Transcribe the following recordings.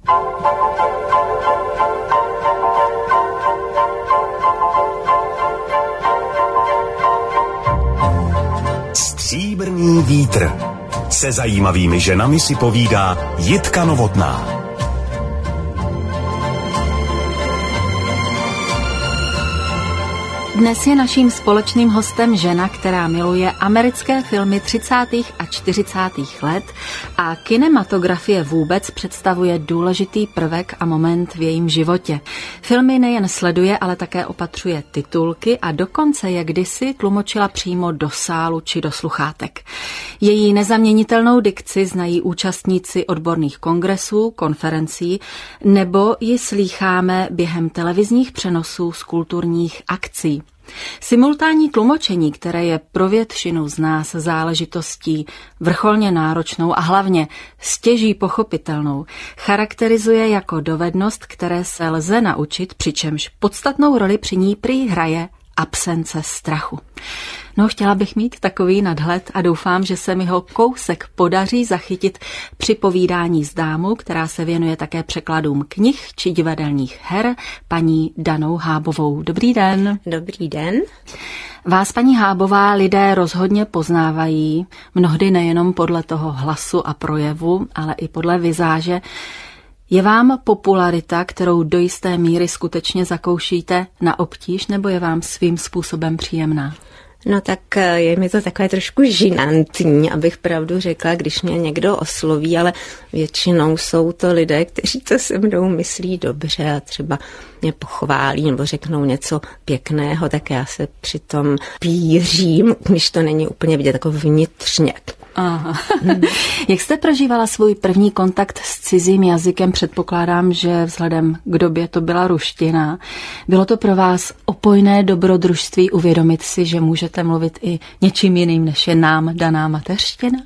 Stříbrný vítr. Se zajímavými ženami si povídá Jitka Novotná. Dnes je naším společným hostem žena, která miluje americké filmy 30. a 40. let a kinematografie vůbec představuje důležitý prvek a moment v jejím životě. Filmy nejen sleduje, ale také opatřuje titulky a dokonce je kdysi tlumočila přímo do sálu či do sluchátek. Její nezaměnitelnou dikci znají účastníci odborných kongresů, konferencí, nebo ji slýcháme během televizních přenosů z kulturních akcí. Simultánní tlumočení, které je pro většinu z nás záležitostí vrcholně náročnou a hlavně stěží pochopitelnou, charakterizuje jako dovednost, které se lze naučit, přičemž podstatnou roli při ní prý hraje absence strachu. No, chtěla bych mít takový nadhled a doufám, že se mi ho kousek podaří zachytit při povídání s dámou, která se věnuje také překladům knih či divadelních her, paní Danou Hábovou. Dobrý den. Dobrý den. Vás, paní Hábová, lidé rozhodně poznávají, mnohdy nejenom podle toho hlasu a projevu, ale i podle vizáže. Je vám popularita, kterou do jisté míry skutečně zakoušíte, na obtíž, nebo je vám svým způsobem příjemná? No tak je mi to takové trošku žinantní, abych pravdu řekla, když mě někdo osloví, ale většinou jsou to lidé, kteří to se mnou myslí dobře a třeba mě pochválí nebo řeknou něco pěkného, tak já se přitom pířím, když to není úplně vidět jako vnitřně. Aha. Jak jste prožívala svůj první kontakt s cizím jazykem? Předpokládám, že vzhledem k době to byla ruština. Bylo to pro vás opojné dobrodružství uvědomit si, že můžete mluvit i něčím jiným, než je nám daná mateřština?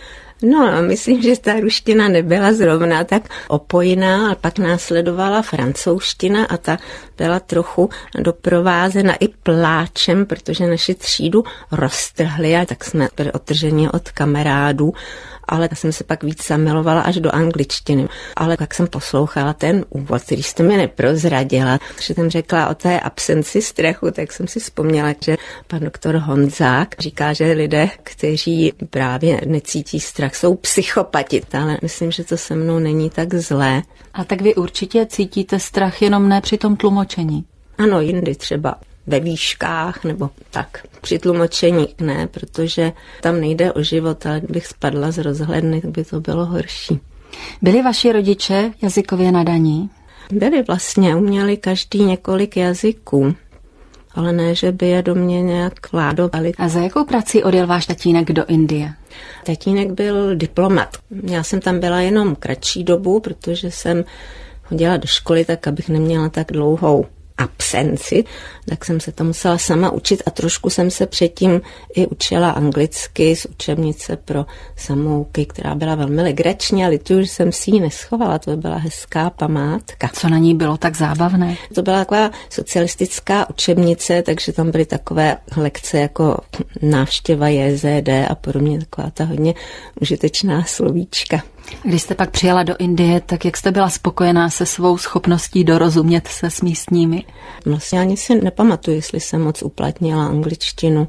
No, myslím, že ta ruština nebyla zrovna tak opojná, ale pak následovala francouzština a ta byla trochu doprovázena i pláčem, protože naši třídu roztrhli a tak jsme byli odtrženi od kamarádů, ale já jsem se pak víc zamilovala až do angličtiny. Ale pak jsem poslouchala ten úvod, který jste mi neprozradila, že jsem řekla o té absenci strachu, tak jsem si vzpomněla, že pan doktor Honzák říká, že lidé, kteří právě necítí strach, jsou psychopati, ale myslím, že to se mnou není tak zlé. A tak vy určitě cítíte strach, jenom ne při tom tlumočení. Ano, jindy třeba ve výškách nebo tak. Při tlumočení ne, protože tam nejde o život, ale kdybych spadla z rozhledny, tak by to bylo horší. Byli vaši rodiče jazykově nadaní? Byli vlastně, uměli každý několik jazyků, ale ne, že by je do mě nějak vládovali. A za jakou prací odjel váš tatínek do Indie? Tatínek byl diplomat. Já jsem tam byla jenom kratší dobu, protože jsem chodila do školy tak, abych neměla tak dlouhou absenci, tak jsem se to musela sama učit a trošku jsem se předtím i učila anglicky z učebnice pro samouky, která byla velmi legrační a lituju, že jsem si ji neschovala, to byla hezká památka. Co na ní bylo tak zábavné? To byla taková socialistická učebnice, takže tam byly takové lekce jako návštěva JZD a podobně, taková ta hodně užitečná slovíčka. Když jste pak přijela do Indie, tak jak jste byla spokojená se svou schopností dorozumět se s místními? Vlastně ani si nepamatuju, jestli jsem moc uplatnila angličtinu,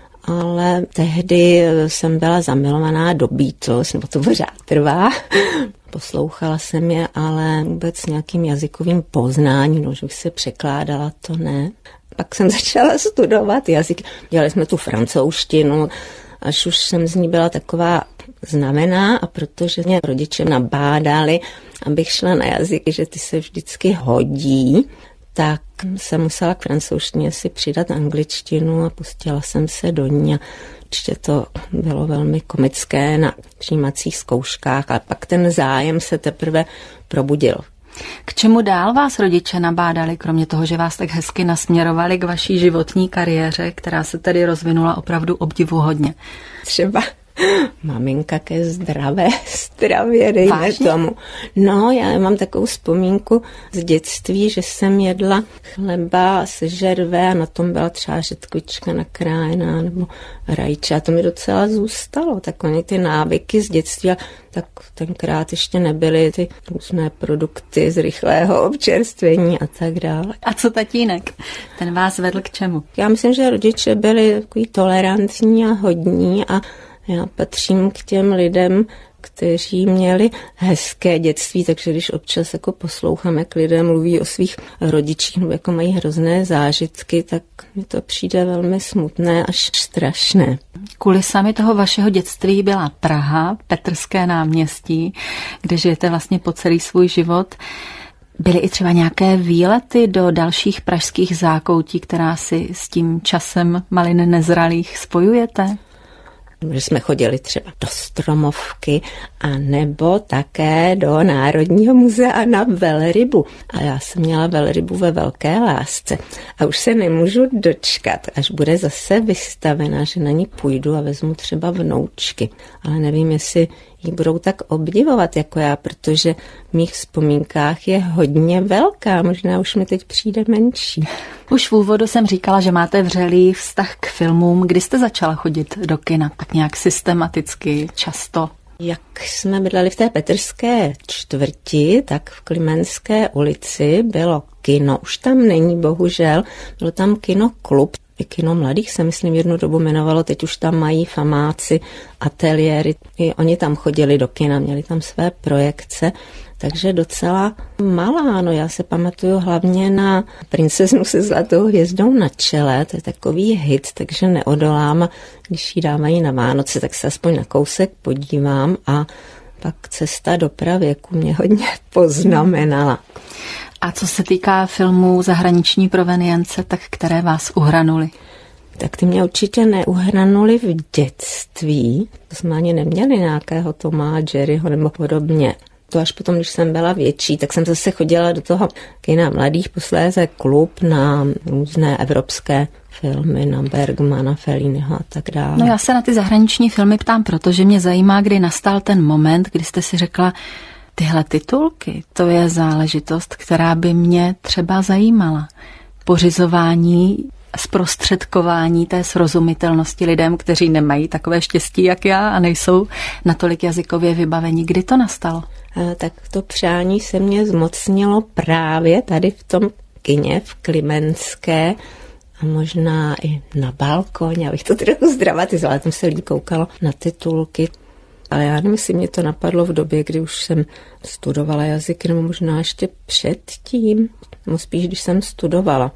ale tehdy jsem byla zamilovaná do Beatles, nebo to pořád trvá. Poslouchala jsem je, ale vůbec nějakým jazykovým poznáním, no, že bych se překládala, to ne. Pak jsem začala studovat jazyky. Dělali jsme tu francouzštinu, až už jsem z ní byla taková znamená a protože mě rodiče nabádali, abych šla na jazyky, že ty se vždycky hodí, tak jsem musela k francouzštině si přidat angličtinu a pustila jsem se do ní a určitě to bylo velmi komické na přijímacích zkouškách, ale pak ten zájem se teprve probudil. K čemu dál vás rodiče nabádali, kromě toho, že vás tak hezky nasměrovali k vaší životní kariéře, která se tedy rozvinula opravdu obdivuhodně? Třeba maminka ke zdravé stravě, dejme tomu. No, já mám takovou vzpomínku z dětství, že jsem jedla chleba se žerve a na tom byla třeba řetkvička nakrájená nebo rajče a to mi docela zůstalo. Tak oni ty návyky z dětství, tak tenkrát ještě nebyly ty různé produkty z rychlého občerstvení a tak dále. A co tatínek? Ten vás vedl k čemu? Já myslím, že rodiče byli takový tolerantní a hodní a já patřím k těm lidem, kteří měli hezké dětství, takže když občas jako poslouchám, jak lidé mluví o svých rodičích, nebo jako mají hrozné zážitky, tak mi to přijde velmi smutné až strašné. Kulisami toho vašeho dětství byla Praha, Petrské náměstí, kde žijete vlastně po celý svůj život. Byly i třeba nějaké výlety do dalších pražských zákoutí, která si s tím časem malin nezralých spojujete? Že jsme chodili třeba do Stromovky a nebo také do Národního muzea na velrybu. A já jsem měla velrybu ve velké lásce. A už se nemůžu dočkat, až bude zase vystavena, že na ní půjdu a vezmu třeba vnoučky. Ale nevím, jestli ji budou tak obdivovat jako já, protože v mých vzpomínkách je hodně velká, možná už mi teď přijde menší. Už v úvodu jsem říkala, že máte vřelý vztah k filmům. Kdy jste začala chodit do kina? Tak nějak systematicky, často? Jak jsme bydleli v té Petrské čtvrti, tak v Klimenské ulici bylo kino. Už tam není, bohužel. Bylo tam kinoklub. I kino mladých se, myslím, jednu dobu jmenovalo. Teď už tam mají famáci, ateliéry. I oni tam chodili do kina, měli tam své projekce. Takže docela malá, no já se pamatuju hlavně na Princeznu se zlatou hvězdou na čele, to je takový hit, takže neodolám, když ji dávají na Vánoce, tak se aspoň na kousek podívám a pak Cesta do pravěku mě hodně poznamenala. A co se týká filmů zahraniční provenience, tak které vás uhranuly? Tak ty mě určitě neuhranuly v dětství, to jsme ani neměli nějakého Toma a Jerryho nebo podobně. To až potom, když jsem byla větší, tak jsem zase chodila do toho kina mladých, posléze klub na různé evropské filmy, na Bergmana, Felliniho a tak dále. No já se na ty zahraniční filmy ptám, protože mě zajímá, kdy nastal ten moment, kdy jste si řekla, tyhle titulky, to je záležitost, která by mě třeba zajímala. Pořizování, zprostředkování té srozumitelnosti lidem, kteří nemají takové štěstí, jak já a nejsou natolik jazykově vybavení. Kdy to nastalo? Tak to přání se mě zmocnilo právě tady v tom kině v Klimenské a možná i na balkoně, abych to trochu zdramatizovala, tam se lidí koukalo na titulky. Ale já nevím, jestli mě to napadlo v době, kdy už jsem studovala jazyky, nebo možná ještě předtím, nebo spíš, když jsem studovala.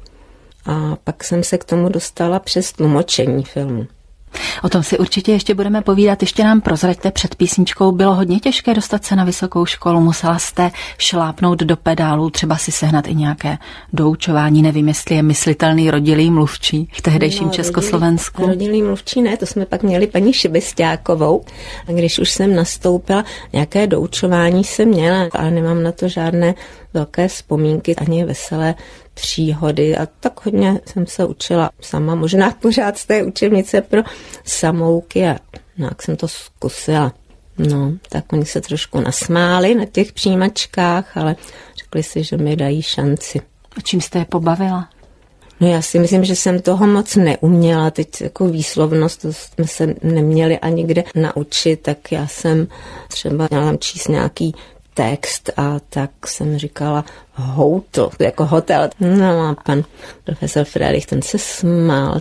A pak jsem se k tomu dostala přes tlumočení filmu. O tom si určitě ještě budeme povídat. Ještě nám prozraďte, před písničkou bylo hodně těžké dostat se na vysokou školu. Musela jste šlápnout do pedálu, třeba si sehnat i nějaké doučování. Nevím, jestli je myslitelný rodilý mluvčí v tehdejším Československu. Rodilý mluvčí ne, to jsme pak měli paní Šibesťákovou. A když už jsem nastoupila, nějaké doučování jsem měla, ale nemám na to žádné velké vzpomínky, ani veselé příhody a tak hodně jsem se učila sama, možná pořád z té učebnice pro samouky a nějak jsem to zkusila. No, tak oni se trošku nasmáli na těch přijímačkách, ale řekli si, že mi dají šanci. A čím jste je pobavila? No já si myslím, že jsem toho moc neuměla, teď jako výslovnost, to jsme se neměli ani kde naučit, tak já jsem třeba měla tam číst nějaký text a tak jsem říkala hotel, jako hotel. No a pan profesor Friedrich, ten se smál.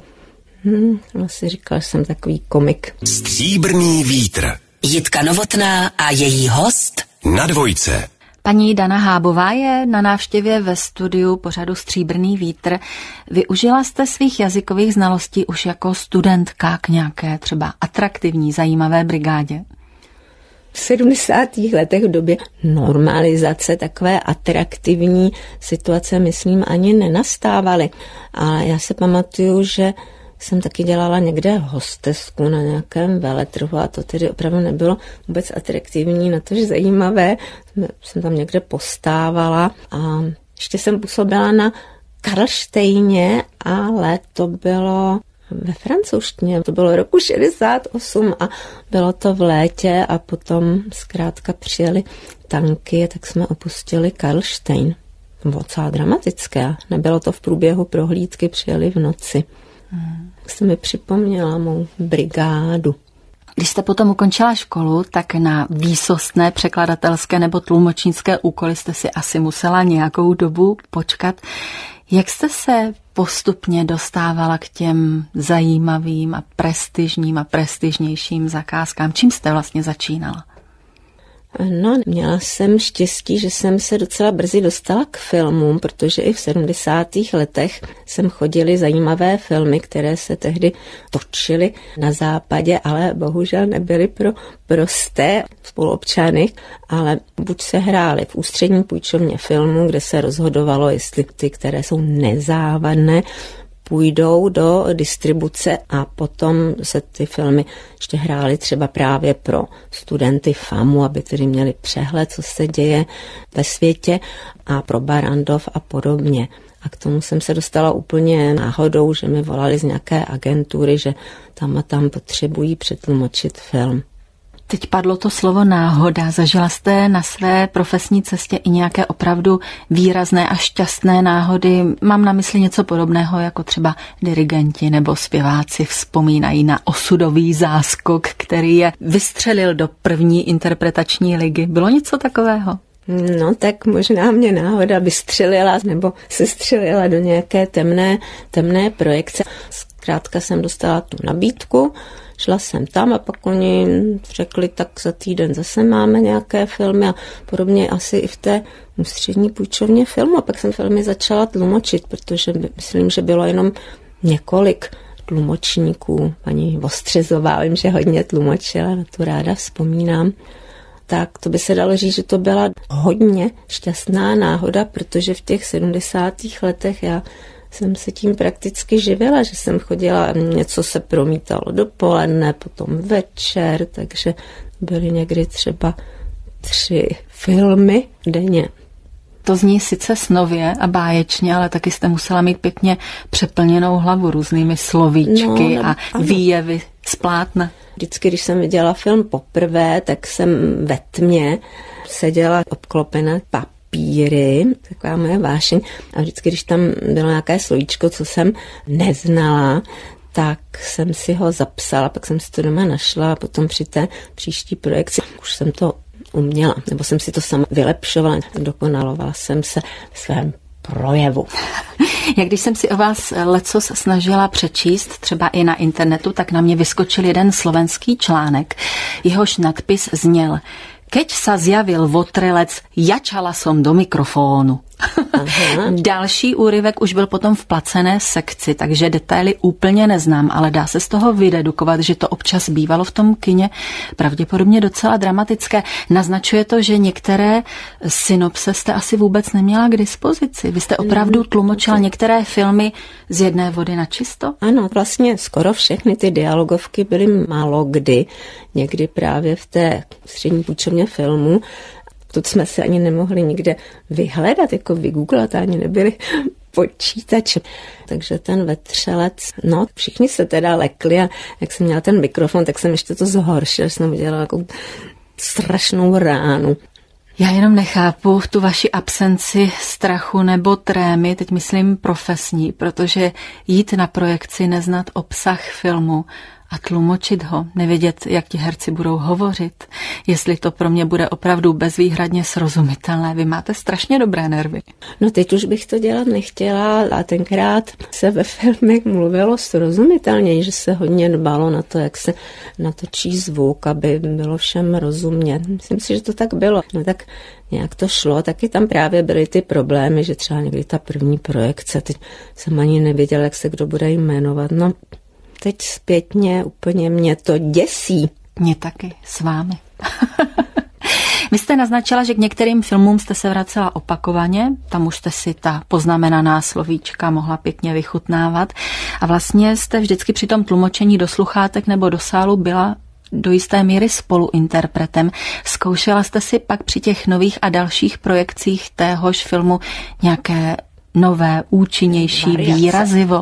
On si říkal, že jsem takový komik. Stříbrný vítr. Jitka Novotná a její host Na dvojce. Paní Dana Hábová je na návštěvě ve studiu pořadu Stříbrný vítr. Využila jste svých jazykových znalostí už jako studentka k nějaké třeba atraktivní, zajímavé brigádě? V 70. letech v době normalizace takové atraktivní situace, myslím, ani nenastávaly. Ale já se pamatuju, že jsem taky dělala někde hostesku na nějakém veletrhu a to tedy opravdu nebylo vůbec atraktivní, natož zajímavé. Jsem tam někde postávala a ještě jsem působila na Karlštejně, ale to bylo Ve francouzštině. To bylo roku 68 a bylo to v létě a potom zkrátka přijeli tanky, tak jsme opustili Karlštejn. To bylo docela dramatické. Nebylo to v průběhu prohlídky, přijeli v noci. Tak se mi připomněla mou brigádu. Když jste potom ukončila školu, tak na výsostné překladatelské nebo tlumočnické úkoly jste si asi musela nějakou dobu počkat. Jak jste se postupně dostávala k těm zajímavým a prestižním a prestižnějším zakázkám? Čím jste vlastně začínala? No, měla jsem štěstí, že jsem se docela brzy dostala k filmům, protože i v 70. letech jsem chodili zajímavé filmy, které se tehdy točily na západě, ale bohužel nebyly pro prosté spoluobčany, ale buď se hrály v ústřední půjčovně filmů, kde se rozhodovalo, jestli ty, které jsou nezávadné, půjdou do distribuce a potom se ty filmy ještě hrály třeba právě pro studenty FAMu, aby tedy měli přehled, co se děje ve světě a pro Barrandov a podobně. A k tomu jsem se dostala úplně náhodou, že mi volali z nějaké agentury, že tam a tam potřebují přetlumočit film. Teď padlo to slovo náhoda. Zažila jste na své profesní cestě i nějaké opravdu výrazné a šťastné náhody? Mám na mysli něco podobného, jako třeba dirigenti nebo zpěváci vzpomínají na osudový záskok, který je vystřelil do první interpretační ligy. Bylo něco takového? No tak možná mě náhoda vystřelila nebo se střelila do nějaké temné projekce. Zkrátka jsem dostala tu nabídku, šla jsem tam a pak oni řekli, tak za týden zase máme nějaké filmy a podobně asi i v té ústřední půjčovně filmu. A pak jsem filmy začala tlumočit, protože myslím, že bylo jenom několik tlumočníků. Paní Vostřezová, vím, že hodně tlumočila, na to ráda vzpomínám. Tak to by se dalo říct, že to byla hodně šťastná náhoda, protože v těch 70. letech já jsem se tím prakticky živila, že jsem chodila, něco se promítalo dopoledne, potom večer, takže byly někdy třeba 3 filmy denně. To zní sice snově a báječně, ale taky jste musela mít pěkně přeplněnou hlavu různými slovíčky a výjevy z plátna. Vždycky, když jsem viděla film poprvé, tak jsem ve tmě seděla obklopená papíry, taková moje vášeň. A vždycky, když tam bylo nějaké slovíčko, co jsem neznala, tak jsem si ho zapsala, pak jsem si to doma našla a potom při té příští projekci už jsem to uměla, nebo jsem si to sama vylepšovala, dokonalovala jsem se v svém projevu. Jak když jsem si o vás lecos snažila přečíst, třeba i na internetu, tak na mě vyskočil jeden slovenský článek. Jehož nadpis zněl: Keď sa zjavil votrelec, jačala som do mikrofónu. Další úryvek už byl potom v placené sekci, takže detaily úplně neznám, ale dá se z toho vydedukovat, že to občas bývalo v tom kině pravděpodobně docela dramatické. Naznačuje to, že některé synopse jste asi vůbec neměla k dispozici. Vy jste opravdu tlumočila některé filmy z jedné vody na čisto? Ano, vlastně skoro všechny ty dialogovky byly málo kdy, někdy právě v té střední půjčovně filmu. To jsme se ani nemohli nikde vyhledat, jako vygooglat, ani nebyly počítače. Takže ten vetřelec, no, všichni se teda lekli a jak jsem měla ten mikrofon, tak jsem ještě to zhoršila, že jsem udělala jako strašnou ránu. Já jenom nechápu tu vaši absenci strachu nebo trémy, teď myslím profesní, protože jít na projekci, neznat obsah filmu a tlumočit ho, nevědět, jak ti herci budou hovořit, jestli to pro mě bude opravdu bezvýhradně srozumitelné. Vy máte strašně dobré nervy. No teď už bych to dělat nechtěla a tenkrát se ve filmech mluvilo srozumitelně, že se hodně dbalo na to, jak se natočí zvuk, aby bylo všem rozumět. Myslím si, že to tak bylo. No tak nějak to šlo, taky tam právě byly ty problémy, že třeba někdy ta první projekce, teď jsem ani nevěděla, jak se kdo bude jmenovat. No teď zpětně úplně mě to děsí. Mě taky, s vámi. Vy jste naznačila, že k některým filmům jste se vracela opakovaně, tam už jste si ta poznamenaná slovíčka mohla pěkně vychutnávat a vlastně jste vždycky při tom tlumočení do sluchátek nebo do sálu byla do jisté míry spoluinterpretem. Zkoušela jste si pak při těch nových a dalších projekcích téhož filmu nějaké nové, účinnější výrazivo?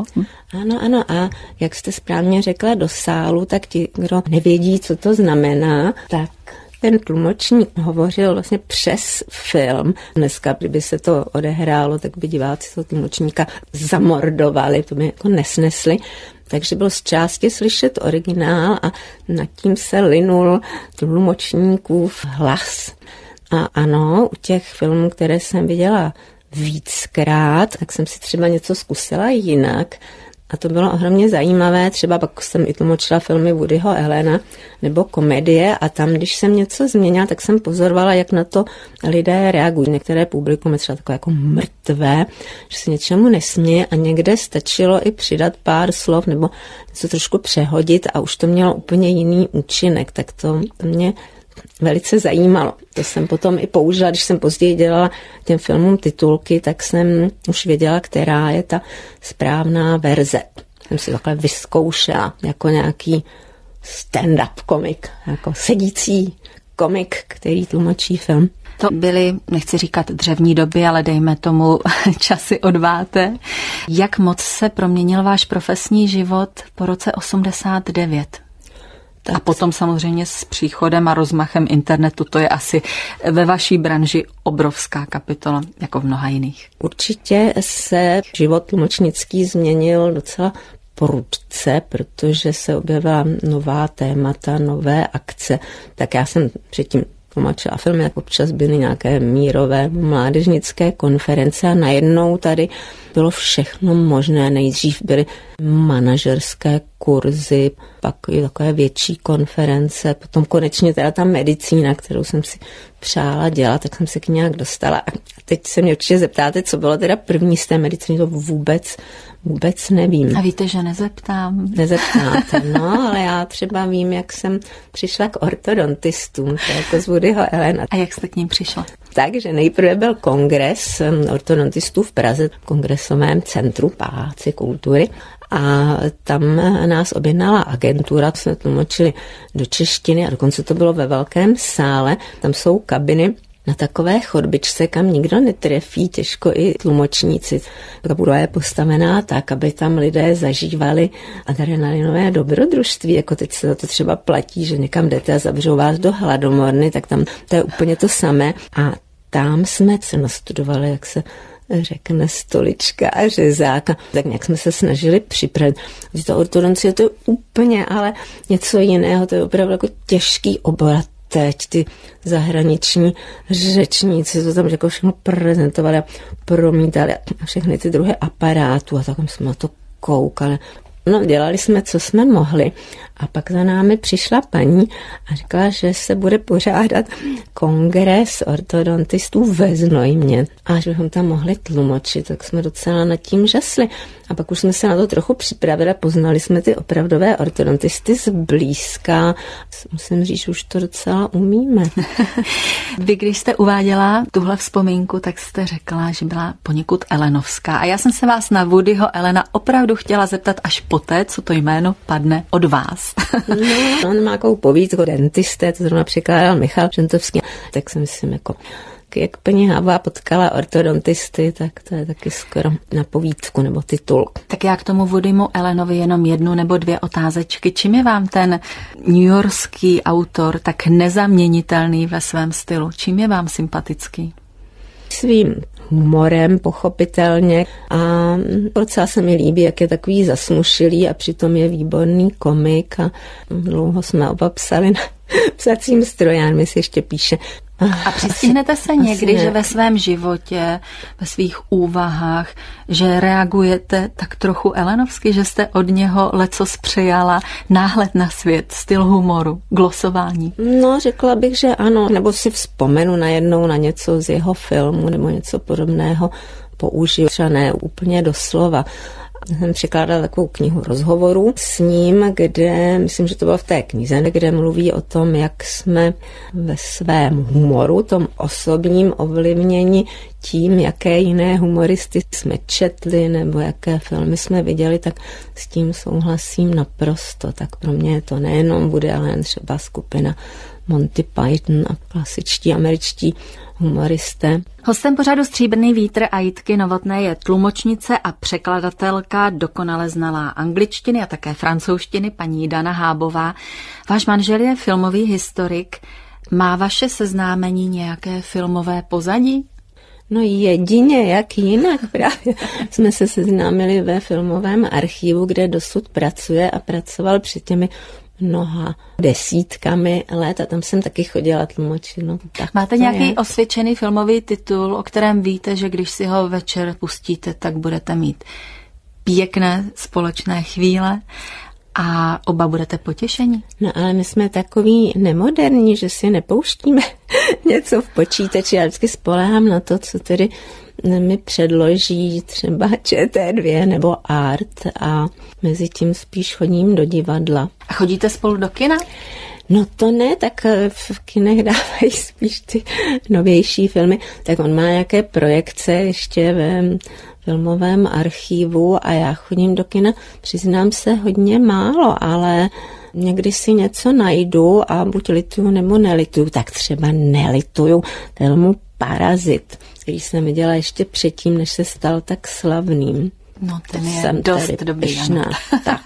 Ano. A jak jste správně řekla, do sálu, tak ti, kdo nevědí, co to znamená, tak ten tlumočník hovořil vlastně přes film. Dneska, kdyby se to odehrálo, tak by diváci toho tlumočníka zamordovali, to by jako nesnesli. Takže byl z části slyšet originál a nad tím se linul tlumočníkův hlas. A ano, u těch filmů, které jsem viděla víckrát, tak jsem si třeba něco zkusila jinak. A to bylo ohromně zajímavé, třeba pak jsem i tlumočila filmy Woodyho Allena nebo komedie a tam, když jsem něco změnila, tak jsem pozorovala, jak na to lidé reagují. Některé publikum je třeba takové jako mrtvé, že se něčemu nesměje a někde stačilo i přidat pár slov nebo něco trošku přehodit a už to mělo úplně jiný účinek, tak to mě velice zajímalo. To jsem potom i použila, když jsem později dělala těm filmům titulky, tak jsem už věděla, která je ta správná verze. Jsem si takhle vyzkoušela jako nějaký stand-up komik, jako sedící komik, který tlumočí film. To byly, nechci říkat dřevní doby, ale dejme tomu časy odváté. Jak moc se proměnil váš profesní život po roce 89? A potom samozřejmě s příchodem a rozmachem internetu, to je asi ve vaší branži obrovská kapitola, jako v mnoha jiných. Určitě se život tlumočnický změnil docela prudce, protože se objevila nová témata, nové akce. Tak já jsem předtím tlumočila filmy, jak občas byly nějaké mírové mládežnické konference a najednou tady bylo všechno možné. Nejdřív byly manažerské kurzy, pak i takové větší konference, potom konečně teda ta medicína, kterou jsem si přála dělat, tak jsem se k ní nějak dostala. A teď se mě určitě zeptáte, co bylo teda první z té medicíny, to vůbec nevím. A víte, že nezeptám. Nezeptáte, no, ale já třeba vím, jak jsem přišla k ortodontistům, to jako z Woodyho Allena. A jak jste k ním přišla? Takže nejprve byl kongres ortodontistů v Praze, v kongresovém centru Paláci kultury a tam nás objednala agentura, jsme tlumočili do češtiny a dokonce to bylo ve velkém sále, tam jsou kabiny na takové chodbičce, kam nikdo netrefí, těžko i tlumočníci. Ta budova je postavená tak, aby tam lidé zažívali adrenalinové dobrodružství, jako teď se za to třeba platí, že někam jdete a zavřou vás do hladomorny, tak tam to je úplně to samé. A tam jsme se nastudovali, jak se řekne stolička a řezák. Tak nějak jsme se snažili připravit. To ortodoncie to je úplně ale něco jiného, to je opravdu jako těžký obor. Teď ty zahraniční řečníci to tam jako všechno prezentovali a promítali a všechny ty druhy aparátů a tak jsme na to koukali. No, dělali jsme, co jsme mohli a pak za námi přišla paní a řekla, že se bude pořádat kongres ortodontistů ve Znojmě a že bychom tam mohli tlumočit, tak jsme docela nad tím žasli. A pak už jsme se na to trochu připravili a poznali jsme ty opravdové ortodontisty zblízka. Musím říct, že už to docela umíme. Vy, když jste uváděla tuhle vzpomínku, tak jste řekla, že byla poněkud Allenovská. A já jsem se vás na Woodyho Allena opravdu chtěla zeptat až poté, co to jméno padne od vás. No, on má takovou povídku dentisté, to zrovna překládal Michal Žentovský, tak si myslím, jako jak paní Háva potkala ortodontisty, tak to je taky skoro na povídku nebo titul. Tak já k tomu Woodymu Allenovi jenom jednu nebo dvě otázečky. Čím je vám ten newyorský autor tak nezaměnitelný ve svém stylu? Čím je vám sympatický? Svým humorem, pochopitelně. A docela se mi líbí, jak je takový zasmušilý a přitom je výborný komik a dlouho jsme oba psali na psacím stroji, mi si ještě píše. A přistihnete se někdy, že ve svém životě, ve svých úvahách, že reagujete tak trochu Allenovsky, že jste od něho lecos přejala, náhled na svět, styl humoru, glosování? No, řekla bych, že ano, nebo si vzpomenu najednou na něco z jeho filmu nebo něco podobného použiju, třeba ne úplně doslova. Jsem překládala takovou knihu rozhovorů s ním, kde, myslím, že to bylo v té knize, kde mluví o tom, jak jsme ve svém humoru, tom osobním ovlivnění tím, jaké jiné humoristy jsme četli nebo jaké filmy jsme viděli, tak s tím souhlasím naprosto. Tak pro mě je to nejenom Woody Allen, třeba skupina Monty Python a klasičtí američtí humoristé. Hostem pořadu Stříbrný vítr a Jitky Novotné je tlumočnice a překladatelka, dokonale znalá angličtiny a také francouzštiny, paní Dana Hábová. Váš manžel je filmový historik. Má vaše seznámení nějaké filmové pozadí? No jedině, jak jinak právě. Jsme se seznámili ve filmovém archivu, kde dosud pracuje a pracoval před těmi mnoha desítkami let a tam jsem taky chodila tlumočit. No, máte nějaký osvědčený filmový titul, o kterém víte, že když si ho večer pustíte, tak budete mít pěkné společné chvíle a oba budete potěšení? No ale my jsme takový nemoderní, že si nepouštíme něco v počítači. Já vždycky spoléhám na to, co tedy mi předloží třeba ČT2 nebo Art a mezi tím spíš chodím do divadla. A chodíte spolu do kina? No to ne, tak v kinech dávají spíš ty novější filmy. Tak on má nějaké projekce ještě ve filmovém archivu a já chodím do kina, přiznám se, hodně málo, ale někdy si něco najdu a buď lituju nebo nelituju, tak třeba nelituju filmu Parazit, který jsem viděla ještě předtím, než se stal tak slavným. No ten je dost dobrý. Tak.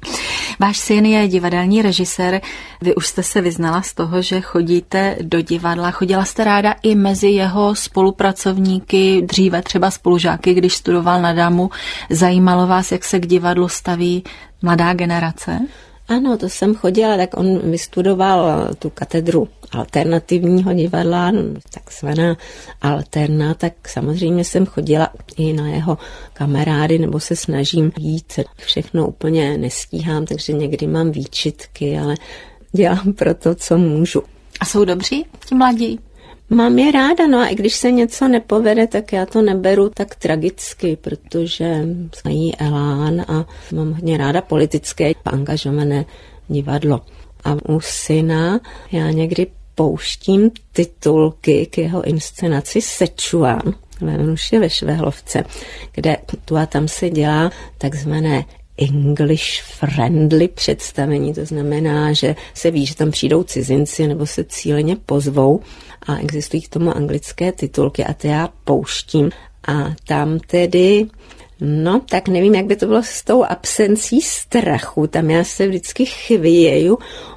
Váš syn je divadelní režisér. Vy už jste se vyznala z toho, že chodíte do divadla. Chodila jste ráda i mezi jeho spolupracovníky, dříve třeba spolužáky, když studoval na DAMu. Zajímalo vás, jak se k divadlu staví mladá generace? Ano, to jsem chodila, tak on vystudoval tu katedru alternativního divadla, takzvaná alterna, tak samozřejmě jsem chodila i na jeho kamarády, nebo se snažím jít. Všechno úplně nestíhám, takže někdy mám výčitky, ale dělám pro to, co můžu. A jsou dobří ti mladí? Mám je ráda, no a i když se něco nepovede, tak já to neberu tak tragicky, protože mají elán a mám hodně ráda politické angažované divadlo. A u syna já někdy pouštím titulky k jeho inscenaci Szechuan ve Vnuši ve Švehlovce, kde tu a tam se dělá takzvané English friendly představení, to znamená, že se ví, že tam přijdou cizinci nebo se cíleně pozvou a existují k tomu anglické titulky a to já pouštím a tam tedy, no tak nevím, jak by to bylo s tou absencí strachu, tam já se vždycky chvěju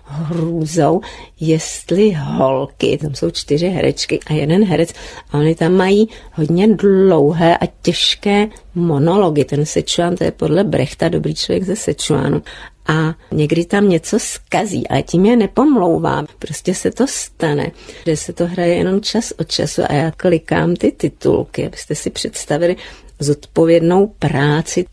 hrůzou, jestli holky, tam jsou 4 herečky a 1 herec a oni tam mají hodně dlouhé a těžké monology. Ten Szechuan, to je podle Brechta Dobrý člověk ze Szechuanu. A někdy tam něco zkazí, ale tím je nepomlouvám. Prostě se to stane, že se to hraje jenom čas od času a já klikám ty titulky, abyste si představili zodpovědnou práci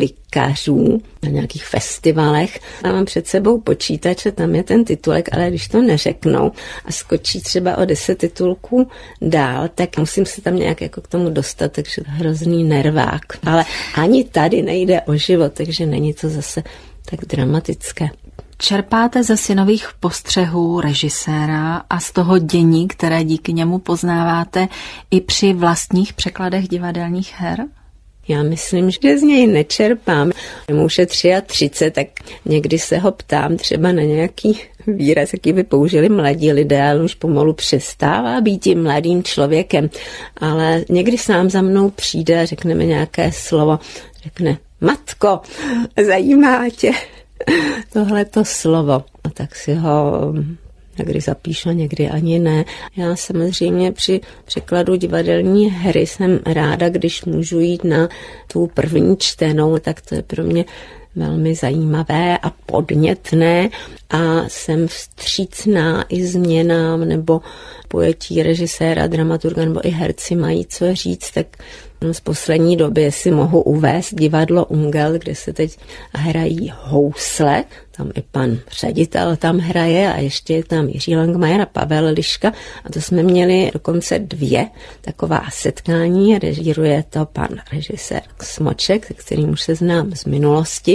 klikařů na nějakých festivalech. A mám před sebou počítač a tam je ten titulek, ale když to neřeknou a skočí třeba o 10 titulků dál, tak musím se tam nějak jako k tomu dostat, takže to hrozný nervák. Ale ani tady nejde o život, takže není to zase tak dramatické. Čerpáte ze synových postřehů režiséra a z toho dění, které díky němu poznáváte i při vlastních překladech divadelních her? Já myslím, že z něj nečerpám. Mu už je 33, tak někdy se ho ptám třeba na nějaký výraz, jaký by použili mladí lidé, ale už pomalu přestává být tím mladým člověkem. Ale někdy sám za mnou přijde a řekne mi nějaké slovo. Řekne, matko, zajímá tě tohleto slovo. A tak si ho někdy zapíšu, někdy ani ne. Já samozřejmě při překladu divadelní hry jsem ráda, když můžu jít na tu první čtenou, tak to je pro mě velmi zajímavé a podnětné a jsem vstřícná i změnám nebo pojetí režiséra, dramaturga nebo i herci mají co říct, tak z poslední doby si mohu uvést divadlo Ungel, kde se teď hrají housle, tam i pan ředitel tam hraje a ještě je tam Jiří Langmajer a Pavel Liška a to jsme měli dokonce 2 taková setkání, režíruje to pan režisér Smoček, se kterým už se znám z minulosti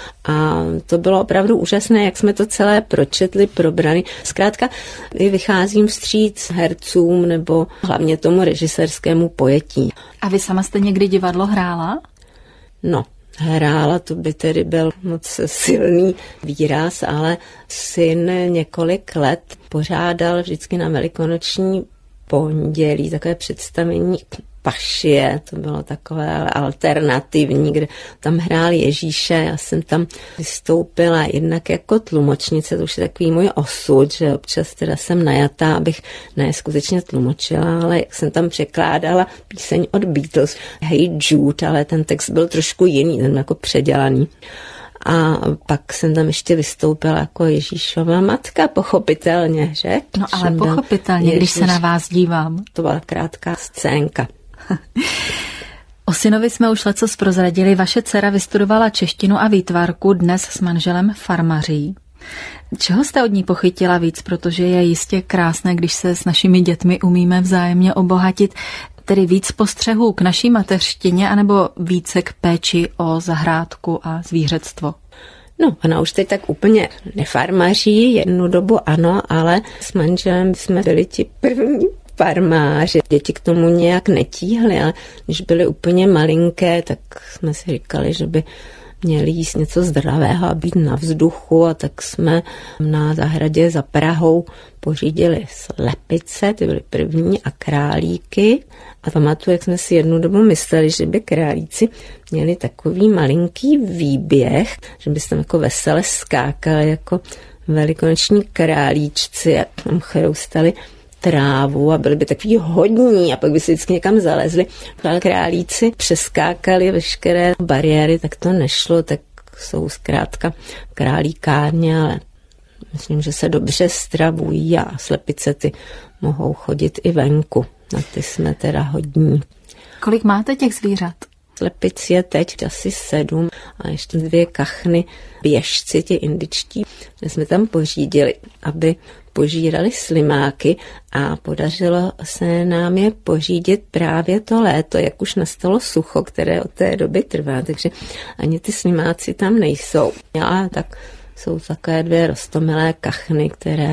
a to bylo opravdu úžasné, jak jsme to celé pročetli, probrali. Zkrátka vycházím vstříc hercům nebo hlavně tomu režisérskému pojetí. A vy sama jste někdy divadlo hrála? No, hrála, to by tedy byl moc silný výraz, ale syn několik let pořádal vždycky na velikonoční pondělí takové představení Pašie, to bylo takové alternativní, kde tam hrál Ježíše, já jsem tam vystoupila jednak jako tlumočnice, to už je takový můj osud, že občas teda jsem najatá, abych ne skutečně tlumočila, ale jak jsem tam překládala píseň od Beatles, Hey Jude, ale ten text byl trošku jiný, ten jako předělaný. A pak jsem tam ještě vystoupila jako Ježíšova matka, pochopitelně, že? No ale pochopitelně, když se na vás dívám. To byla krátká scénka. O synovi jsme už lecos prozradili. Vaše dcera vystudovala češtinu a výtvarku, dnes s manželem farmaří. Čeho jste od ní pochytila víc, protože je jistě krásné, když se s našimi dětmi umíme vzájemně obohatit, tedy víc postřehů k naší mateřštině, anebo více k péči o zahrádku a zvířectvo? No, ona už teď tak úplně nefarmaří, jednu dobu ano, ale s manželem jsme byli ti první farmáři. Děti k tomu nějak netíhly, ale když byly úplně malinké, tak jsme si říkali, že by měli jíst něco zdravého a být na vzduchu, a tak jsme na zahradě za Prahou pořídili slepice, ty byly první, a králíky. A pamatuju, jak jsme si jednu dobu mysleli, že by králíci měli takový malinký výběh, že by se tam jako vesele skákali jako velikonoční králíčci a tam chroustali trávu a byli by takový hodní a pak by si vždycky někam zalezli. Ale králíci přeskákali veškeré bariéry, tak to nešlo, tak jsou zkrátka králíkárně, ale myslím, že se dobře stravují a slepice ty mohou chodit i venku. Na ty jsme teda hodní. Kolik máte těch zvířat? Slepic je teď asi 7 a ještě 2 kachny, běžci, ti indičtí, jsme tam pořídili, aby požírali slimáky, a podařilo se nám je pořídit právě to léto, jak už nastalo sucho, které od té doby trvá, takže ani ty slimáci tam nejsou. A tak jsou takové 2 roztomilé kachny, které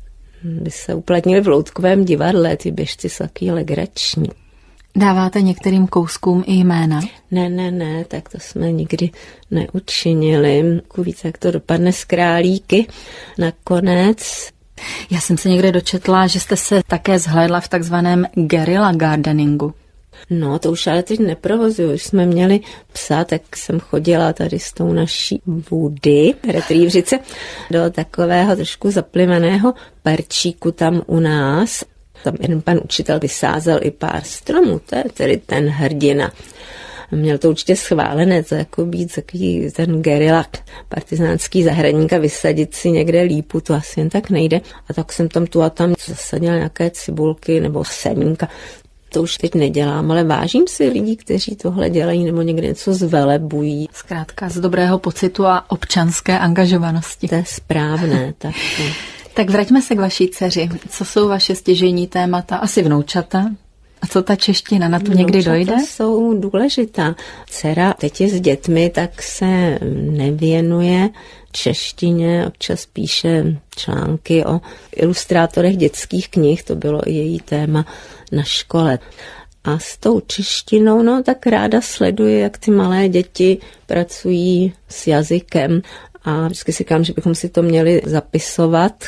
by se uplatnily v loutkovém divadle, ty běžci jsou taky legrační. Dáváte některým kouskům i jména? Ne, tak to jsme nikdy neučinili. Více, jak to dopadne s králíky nakonec. Já jsem se někde dočetla, že jste se také zhlédla v takzvaném guerilla gardeningu. No, to už ale teď neprovozuju. Už jsme měli psa, tak jsem chodila tady s tou naší Woody, retrievřice, do takového trošku zapliveného parčíku tam u nás. Tam jeden pan učitel vysázel i pár stromů, to je tedy ten hrdina. Měl to určitě schválené, to jako být takový ten gerila partizánský zahradník a vysadit si někde lípu, to asi jen tak nejde. A tak jsem tam tu a tam zasadila nějaké cibulky nebo semínka. To už teď nedělám, ale vážím si lidí, kteří tohle dělají nebo někde něco zvelebují. Zkrátka z dobrého pocitu a občanské angažovanosti. To je správné, tak to. Tak vraťme se k vaší dceři. Co jsou vaše stěžejní témata? Asi vnoučata? A co ta čeština? Na to někdy dojde? Jsou důležitá. Dcera teď je s dětmi, tak se nevěnuje češtině, občas píše články o ilustrátorech dětských knih, to bylo i její téma na škole. A s tou češtinou, no tak ráda sleduje, jak ty malé děti pracují s jazykem, a vždycky si říkám, že bychom si to měli zapisovat.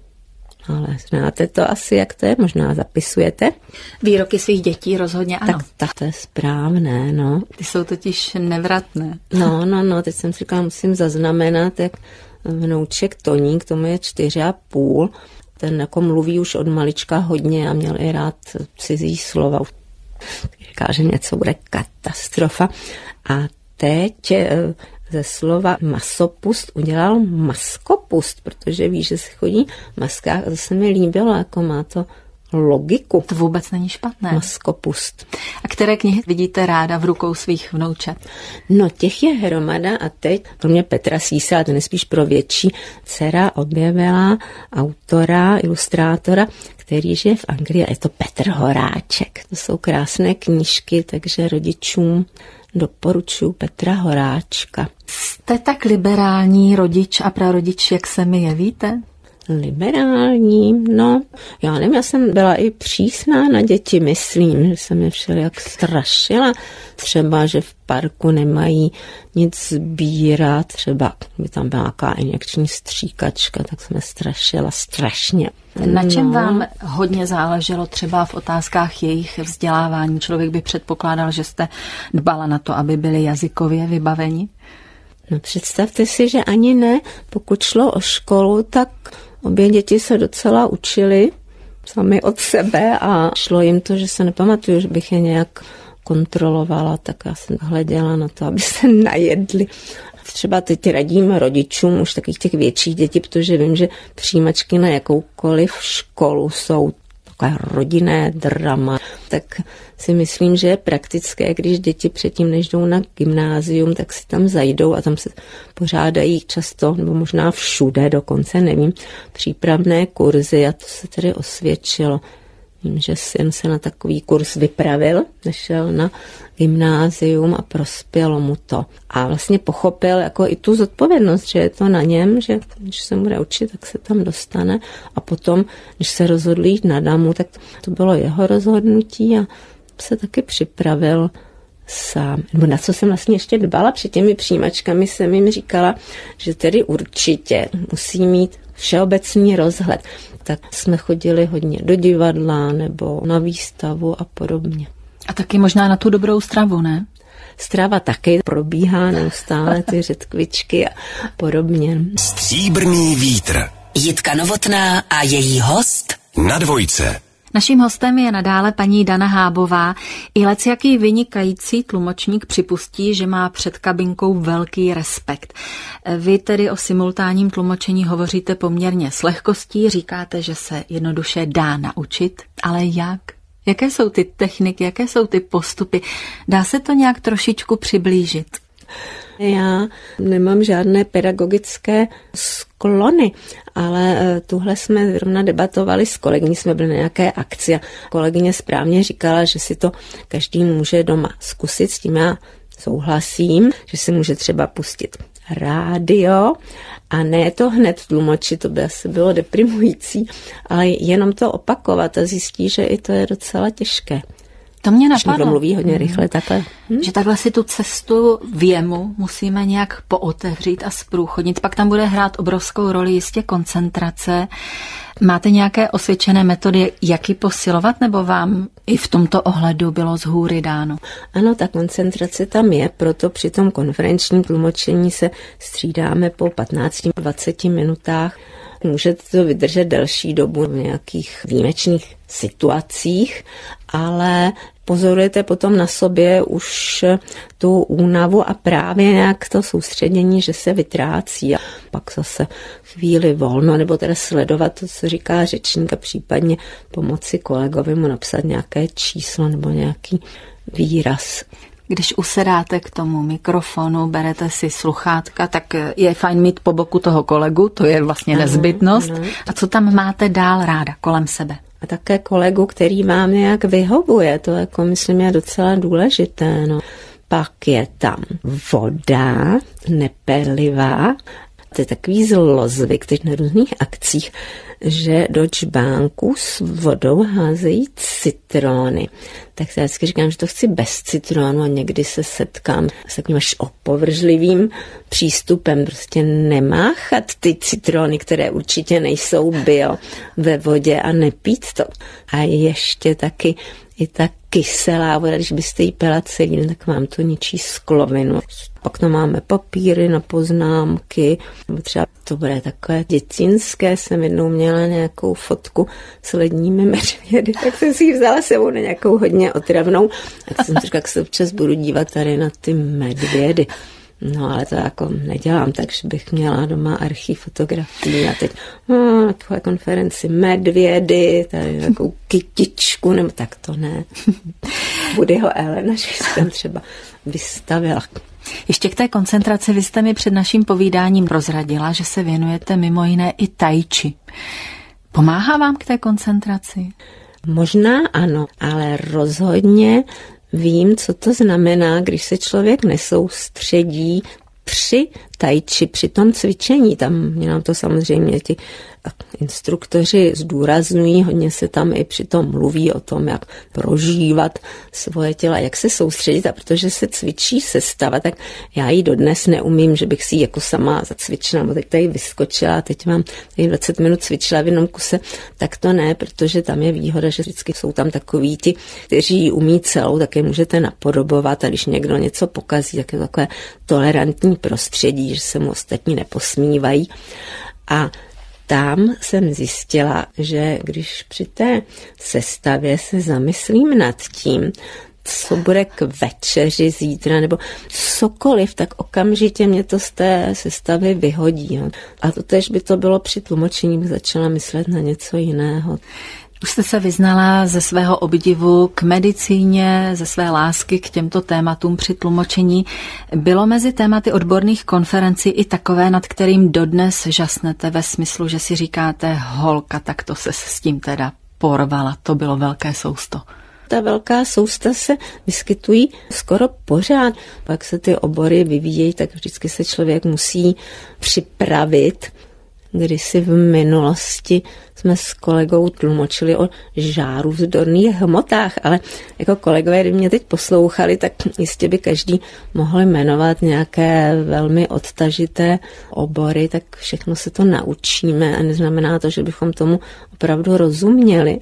Ale znáte to asi, jak to je? Možná zapisujete? Výroky svých dětí rozhodně ano. Tak to je správné, no. Ty jsou totiž nevratné. No, teď jsem si říkala, musím zaznamenat, jak vnouček Toník, tomu je 4,5. Ten jako mluví už od malička hodně a měl i rád cizí slova. Říká, že něco bude katastrofa. A teď ze slova masopust udělal maskopust, protože ví, že se chodí v maskách, a to se mi líbilo, jako má to logiku. To vůbec není špatné. Maskopust. A které knihy vidíte ráda v rukou svých vnoučat? No, těch je hromada a teď kromě Petra Sísa, ten je spíš pro větší, dcera objevila autora, ilustrátora, který žije v Anglii, a je to Petr Horáček. To jsou krásné knížky, takže rodičům doporučuji Petra Horáčka. Jste tak liberální rodič a prarodič, jak se mi jevíte? Liberální, no, já nevím, já jsem byla i přísná na děti, myslím, že jsem je všelijak strašila. Třeba, že v parku nemají nic sbírat, třeba by tam byla nějaká injekční stříkačka, tak jsme strašila strašně. Na čem vám hodně záleželo třeba v otázkách jejich vzdělávání? Člověk by předpokládal, že jste dbala na to, aby byli jazykově vybaveni? No představte si, že ani ne. Pokud šlo o školu, tak obě děti se docela učily sami od sebe a šlo jim to, že se nepamatuju, že bych je nějak kontrolovala, tak já jsem hleděla na to, aby se najedli. Třeba teď radím rodičům už takových těch větších dětí, protože vím, že přijímačky na jakoukoliv školu jsou takové rodinné drama, tak si myslím, že je praktické, když děti předtím, než jdou na gymnázium, tak si tam zajdou a tam se pořádají často, nebo možná všude dokonce, nevím, přípravné kurzy a to se tedy osvědčilo. Vím, že syn se na takový kurz vypravil, nešel na gymnázium a prospělo mu to. A vlastně pochopil jako i tu zodpovědnost, že je to na něm, že když se bude učit, tak se tam dostane. A potom, když se rozhodl jít na damu, tak to bylo jeho rozhodnutí a se taky připravil sám. Nebo na co jsem vlastně ještě dbala před těmi přijímačkami, jsem jim říkala, že tedy určitě musí mít všeobecný rozhled. Tak jsme chodili hodně do divadla nebo na výstavu a podobně. A taky možná na tu dobrou stravu, ne? Strava taky probíhá neustále, ty řetkvičky a podobně. Stříbrný vítr. Jitka Novotná a její host Na dvojce. Naším hostem je nadále paní Dana Hábová. I lecjaký vynikající tlumočník připustí, že má před kabinkou velký respekt. Vy tedy o simultánním tlumočení hovoříte poměrně s lehkostí, říkáte, že se jednoduše dá naučit, ale jak? Jaké jsou ty techniky, jaké jsou ty postupy? Dá se to nějak trošičku přiblížit? Já nemám žádné pedagogické sklony, ale tuhle jsme zrovna debatovali s kolegyní, jsme byli na nějaké akci a kolegyně správně říkala, že si to každý může doma zkusit, s tím já souhlasím, že si může třeba pustit rádio a ne to hned tlumočit, to by asi bylo deprimující, ale jenom to opakovat a zjistí, že i to je docela těžké. To mě napadlo. Mluví hodně rychle takhle. Že takhle si tu cestu věmu musíme nějak pootevřít a zprůchodnit. Pak tam bude hrát obrovskou roli jistě koncentrace. Máte nějaké osvědčené metody, jak ji posilovat, nebo vám i v tomto ohledu bylo zhůry dáno? Ano, ta koncentrace tam je, proto při tom konferenčním tlumočení se střídáme po 15-20 minutách. Můžete to vydržet delší dobu v nějakých výjimečných situacích, ale pozorujete potom na sobě už tu únavu a právě nějak to soustředění, že se vytrácí a pak zase chvíli volno, nebo teda sledovat to, co říká řečník a případně pomoci kolegovi mu napsat nějaké číslo nebo nějaký výraz. Když usedáte k tomu mikrofonu, berete si sluchátka, tak je fajn mít po boku toho kolegu, to je vlastně nezbytnost. Ano. A co tam máte dál ráda kolem sebe? A také kolegu, který vám nějak vyhovuje, to jako myslím je docela důležité. No. Pak je tam voda, neperlivá, to je takový zlozvyk teď na různých akcích, že do čbánku s vodou házejí citrony. Tak já vždycky říkám, že to chci bez citronu a někdy se setkám s takovým až opovržlivým přístupem. Prostě nemáchat ty citrony, které určitě nejsou bio, ve vodě a nepít to. A ještě taky i ta kyselá voda, když byste jí pila celý, tak vám to ničí sklovinu. Pak to máme papíry na poznámky, třeba to bude takové dětinské, jsem jednou měla nějakou fotku s ledními medvědy, tak jsem si ji vzala sebou na nějakou hodně otravnou, tak jsem říkala, jak se občas budu dívat tady na ty medvědy. No ale to jako nedělám, takže bych měla doma archiv fotografií a teď na takové konferenci medvědy, tady takovou kytičku, nebo tak to ne. Woodyho Allena, že jsem třeba vystavila. Ještě k té koncentraci, vy jste mi před naším povídáním prozradila, že se věnujete mimo jiné i tai chi. Pomáhá vám k té koncentraci? Možná ano, ale rozhodně vím, co to znamená, když se člověk nesoustředí při tai chi při tom cvičení. Tam nám to samozřejmě ti instruktoři zdůrazňují, hodně se tam i přitom mluví o tom, jak prožívat svoje těla, jak se soustředit, a protože se cvičí sestava, tak já ji dodnes neumím, že bych si ji jako sama zacvičila, nebo teď tady vyskočila, teď mám tady 20 minut cvičila v jednom kuse, tak to ne, protože tam je výhoda, že vždycky jsou tam takoví ti, kteří ji umí celou, tak je můžete napodobovat, a když někdo něco pokazí, tak je to takové tolerantní prostředí, že se mu ostatní neposmívají. A tam jsem zjistila, že když při té sestavě se zamyslím nad tím, co bude k večeři zítra, nebo cokoliv, tak okamžitě mě to z té sestavy vyhodí. A to tež by to bylo při tlumočení, bych začala myslet na něco jiného. Už jste se vyznala ze svého obdivu k medicíně, ze své lásky k těmto tématům při tlumočení. Bylo mezi tématy odborných konferencí i takové, nad kterým dodnes žasnete ve smyslu, že si říkáte holka, tak to se s tím teda porvala, to bylo velké sousto. Ta velká sousta se vyskytují skoro pořád. Pak se ty obory vyvíjejí, tak vždycky se člověk musí připravit. Kdysi v minulosti jsme s kolegou tlumočili o žáru vzdorných hmotách, ale jako kolegové, kdyby mě teď poslouchali, tak jistě by každý mohl jmenovat nějaké velmi odtažité obory, tak všechno se to naučíme a neznamená to, že bychom tomu opravdu rozuměli.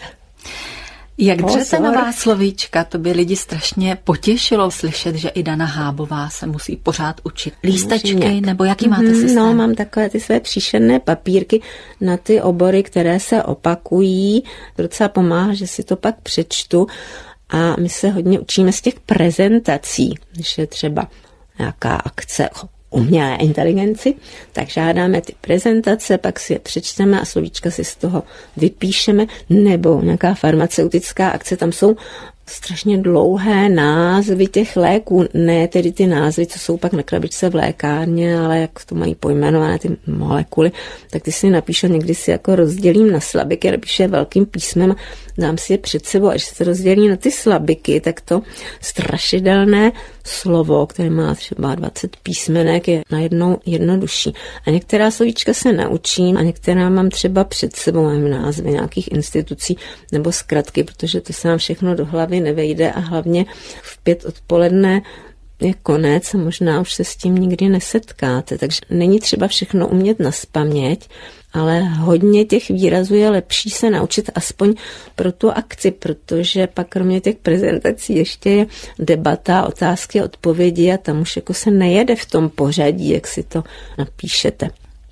Jak dřete nová slovíčka, to by lidi strašně potěšilo slyšet, že i Dana Hábová se musí pořád učit. Lístečky, nebo jaký máte systém? No, mám takové ty své příšerné papírky na ty obory, které se opakují. Docela pomáhá, že si to pak přečtu, a my se hodně učíme z těch prezentací, když je třeba nějaká akce umělé inteligenci, tak žádáme ty prezentace, pak si je přečteme a slovíčka si z toho vypíšeme, nebo nějaká farmaceutická akce, tam jsou strašně dlouhé názvy těch léků, ne tedy ty názvy, co jsou pak na krabičce v lékárně, ale jak to mají pojmenované ty molekuly, tak ty si napíšu, někdy si jako rozdělím na slabiky, napíšu velkým písmem, dám si je před sebou, a když se rozdělí na ty slabiky, tak to strašidelné slovo, které má třeba 20 písmenek, je najednou jednodušší. A některá slovíčka se naučím a některá mám třeba před sebou, mám názvy nějakých institucí nebo zkratky, protože to se nám všechno do hlavy nevejde a hlavně v 5 odpoledne je konec a možná už se s tím nikdy nesetkáte. Takže není třeba všechno umět nazpaměť, ale hodně těch výrazů je lepší se naučit aspoň pro tu akci, protože pak kromě těch prezentací ještě je debata, otázky, odpovědi a tam už jako se nejede v tom pořadí, jak si to napíšete.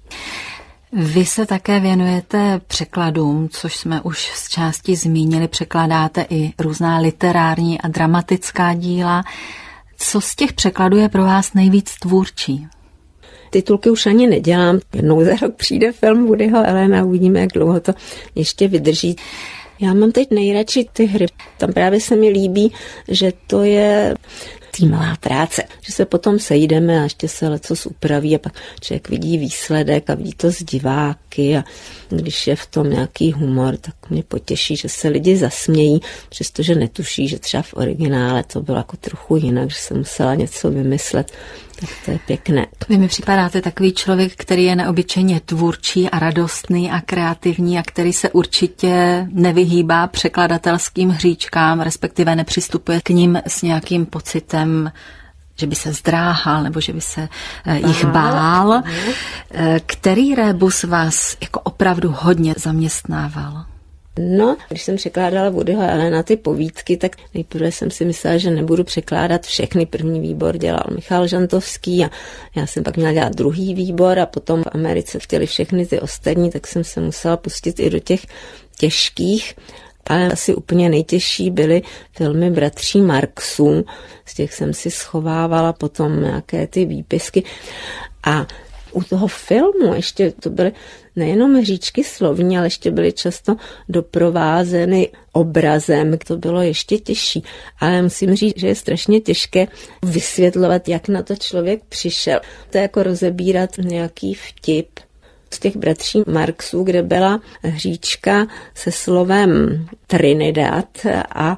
Vy se také věnujete překladům, což jsme už z části zmínili, překládáte i různá literární a dramatická díla. Co z těch překladů je pro vás nejvíc tvůrčí? Titulky už ani nedělám. Jednou za rok přijde film Woodyho Allena a uvidíme, jak dlouho to ještě vydrží. Já mám teď nejradši ty hry. Tam právě se mi líbí, že to je týmová práce, že se potom sejdeme a ještě se lecos upraví a pak člověk vidí výsledek a vidí to z diváky a když je v tom nějaký humor, tak mě potěší, že se lidi zasmějí, přestože netuší, že třeba v originále to bylo jako trochu jinak, že jsem musela něco vymyslet. Tak to je pěkné. Vy mi připadáte takový člověk, který je neobyčejně tvůrčí a radostný a kreativní a který se určitě nevyhýbá překladatelským hříčkám, respektive nepřistupuje k ním s nějakým pocitem, že by se zdráhal nebo že by se jich bál. Který rébus vás jako opravdu hodně zaměstnával? No, když jsem překládala Woodyho Allena ty povídky, tak nejprve jsem si myslela, že nebudu překládat všechny. První výbor dělal Michal Žantovský a já jsem pak měla dělat druhý výbor a potom v Americe chtěli všechny ty ostatní, tak jsem se musela pustit i do těch těžkých. Ale asi úplně nejtěžší byly filmy bratří Marxů. Z těch jsem si schovávala potom nějaké ty výpisky. A u toho filmu ještě to byly nejenom hříčky slovní, ale ještě byly často doprovázeny obrazem. To bylo ještě těžší. Ale musím říct, že je strašně těžké vysvětlovat, jak na to člověk přišel. To je jako rozebírat nějaký vtip z těch bratří Marxů, kde byla hříčka se slovem Trinidad a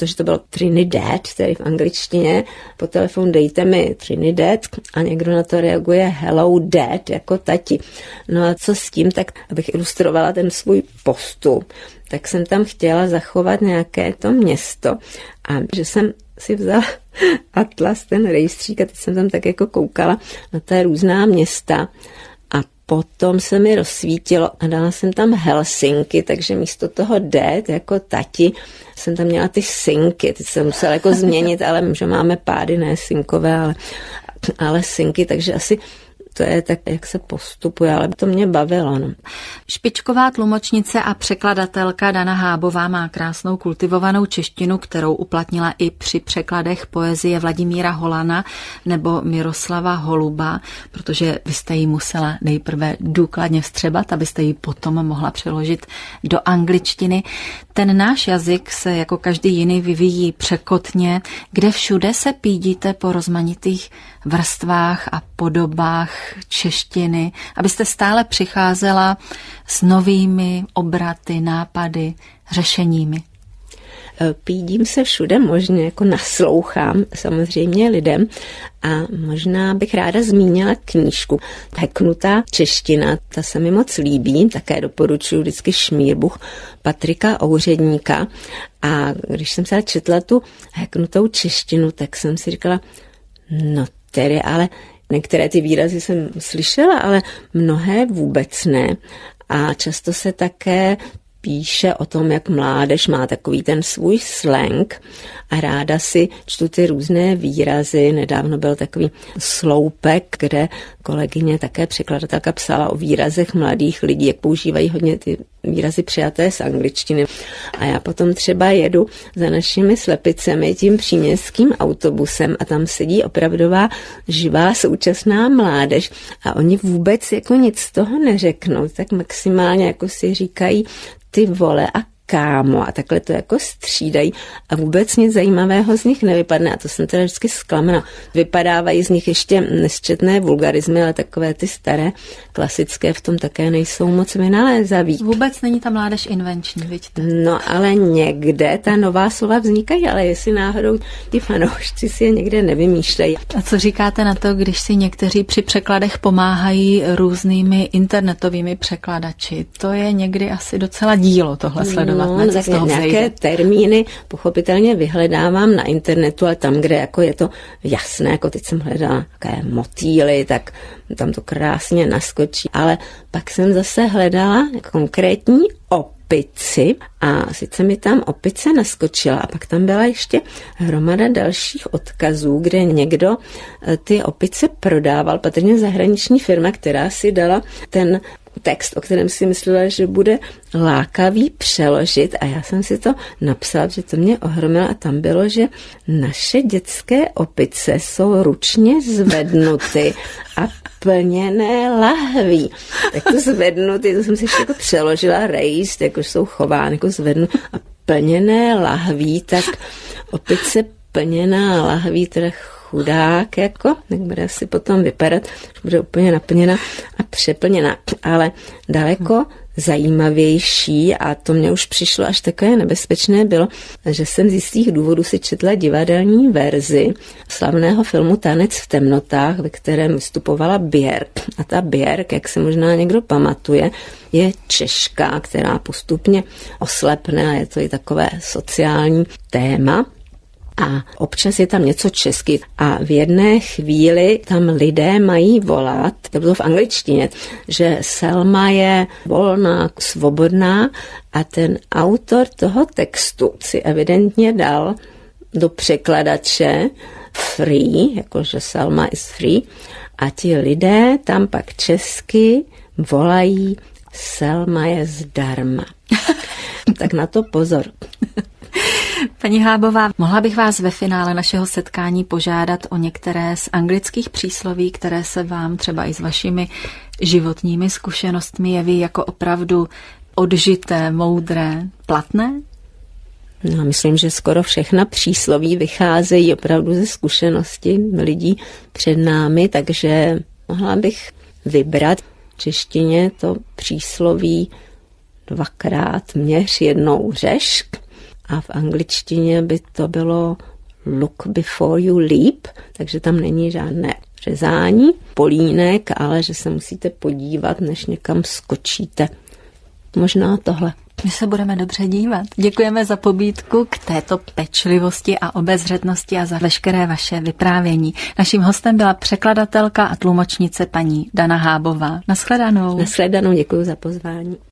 protože to bylo Trinidad, tedy v angličtině, po telefonu dejte mi Trinidad a někdo na to reaguje hello dad, jako tati. No a co s tím, tak abych ilustrovala ten svůj postup, tak jsem tam chtěla zachovat nějaké to město a že jsem si vzala atlas, ten rejstřík a teď jsem tam tak jako koukala na ta různá města a potom se mi rozsvítilo a dala jsem tam Helsinki, takže místo toho D, jako tati, jsem tam měla ty synky, teď jsem musela jako změnit, ale že máme pády, ne synkové, ale synky, takže asi to je tak, jak se postupuje, ale to mě bavilo. No. Špičková tlumočnice a překladatelka Dana Hábová má krásnou kultivovanou češtinu, kterou uplatnila i při překladech poezie Vladimíra Holana nebo Miroslava Holuba, protože vy jste ji musela nejprve důkladně vstřebat, abyste ji potom mohla přeložit do angličtiny. Ten náš jazyk se jako každý jiný vyvíjí překotně, kde všude se pídíte po rozmanitých vrstvách a podobách češtiny, abyste stále přicházela s novými obraty, nápady, řešeními. Pídím se všude možně, jako naslouchám samozřejmě lidem a možná bych ráda zmínila knížku Heknutá čeština, ta se mi moc líbí, také doporučuji vždycky Šmírbuch Patrika Ouředníka a když jsem se četla tu Heknutou češtinu, tak jsem si říkala, no tedy, ale některé ty výrazy jsem slyšela, ale mnohé vůbec ne. A často se také píše o tom, jak mládež má takový ten svůj slang a ráda si čtu ty různé výrazy. Nedávno byl takový sloupek, kde kolegyně, také překladatelka, psala o výrazech mladých lidí, jak používají hodně ty výrazy přijaté z angličtiny. A já potom třeba jedu za našimi Slepicemi tím příměstským autobusem a tam sedí opravdová živá současná mládež a oni vůbec jako nic z toho neřeknou, tak maximálně jako si říkají ty vole a kámo a takhle to jako střídají a vůbec nic zajímavého z nich nevypadne a to jsem teda vždycky zklamaná. Vypadávají z nich ještě nesčetné vulgarizmy, ale takové ty staré klasické v tom také nejsou moc vynalézaví. Vůbec není ta mládež invenční, vidíte? No ale někde ta nová slova vznikají, ale jestli náhodou ty fanoušci si je někde nevymýšlejí. A co říkáte na to, když si někteří při překladech pomáhají různými internetovými překladači? To je někdy asi docela dílo tohle sledovat. No, tak nějaké termíny pochopitelně vyhledávám na internetu, ale tam, kde jako je to jasné, jako teď jsem hledala také motýly, tak tam to krásně naskočí. Ale pak jsem zase hledala konkrétní opici a sice mi tam opice naskočila a pak tam byla ještě hromada dalších odkazů, kde někdo ty opice prodával, patrně zahraniční firma, která si dala ten text, o kterém si myslela, že bude lákavý přeložit a já jsem si to napsala, že to mě ohromilo a tam bylo, že naše dětské opice jsou ručně zvednuty a plněné lahví. Tak to zvednuty, to jsem si ještě jako přeložila raised, jako jsou chovány, jako zvednu a plněné lahví, tak opice plněná lahví, teda chudák, jako, tak bude asi potom vypadat, že bude úplně naplněna a přeplněna, ale daleko zajímavější a to mě už přišlo až takové nebezpečné bylo, že jsem z jistých důvodů si četla divadelní verzi slavného filmu Tanec v temnotách, ve kterém vystupovala Björk. A ta Björk, jak se možná někdo pamatuje, je Češka, která postupně oslepne a je to i takové sociální téma. A občas je tam něco česky a v jedné chvíli tam lidé mají volat, to bylo v angličtině, že Selma je volná, svobodná a ten autor toho textu si evidentně dal do překladače free, jakože Selma is free a ti lidé tam pak česky volají Selma je zdarma. Tak na to pozor. Paní Hábová, mohla bych vás ve finále našeho setkání požádat o některé z anglických přísloví, které se vám třeba i s vašimi životními zkušenostmi jeví jako opravdu odžité, moudré, platné? No, myslím, že skoro všechna přísloví vycházejí opravdu ze zkušenosti lidí před námi, takže mohla bych vybrat v češtině to přísloví dvakrát měř, jednou řeš. a v angličtině by to bylo look before you leap, takže tam není žádné řezání polínek, ale že se musíte podívat, než někam skočíte. Možná tohle. My se budeme dobře dívat. Děkujeme za pobídku k této pečlivosti a obezřetnosti a za veškeré vaše vyprávění. Naším hostem byla překladatelka a tlumočnice paní Dana Hábová. Nashledanou. Nashledanou, děkuji za pozvání.